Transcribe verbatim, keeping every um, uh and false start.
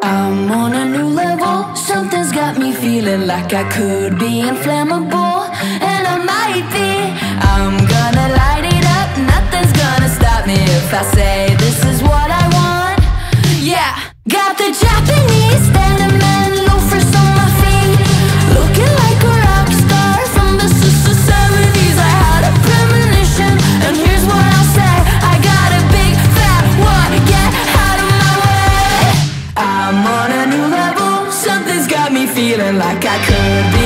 I'm on a new level, something's got me feeling like I could be inflammable, and I might be. I'm gonna light it up, nothing's gonna stop me if I say this is what I want. Yeah, got the Japanese denim and loafers on my feet, looking like a rock star from the seventies. I had a premonition, and here's what I'll say: I got a big fat what, get out of my way. I'm on a new level, something's got me feeling like I could be